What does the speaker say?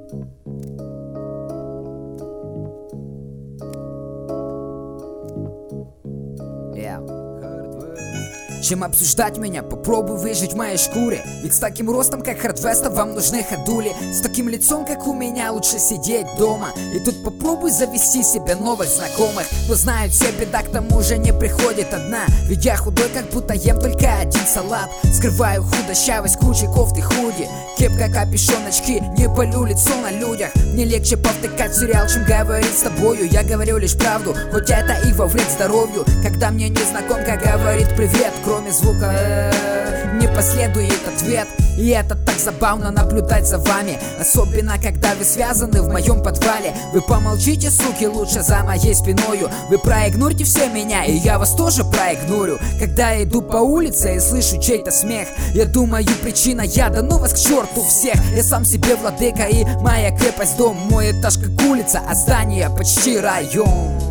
Чем обсуждать меня, попробуй выжить в моей шкуре. Ведь с таким ростом, как Хардвеста, вам нужны ходули. С таким лицом, как у меня, лучше сидеть дома. И тут попробуй завести себе новых знакомых. Но знают все, беда к тому же не приходит одна. Ведь я худой, как будто ем только один салат. Скрываю худощавость кучей кофт и худи. Кепка, капюшон, очки, не палю лицо на людях. Мне легче повтыкать сериал, чем говорить с тобою. Я говорю лишь правду, хоть это и во вред здоровью. Когда мне незнакомка говорит привет, кроме звука не последует ответ. И это так забавно наблюдать за вами, особенно когда вы связаны в моем подвале. Вы помолчите, суки, лучше за моей спиною. Вы проигнорьте все меня, и я вас тоже проигнорю. Когда я иду по улице и слышу чей-то смех, я думаю, причина яда, ну вас к черту всех. Я сам себе владыка, и моя крепость дом. Мой этаж как улица, а здание почти район.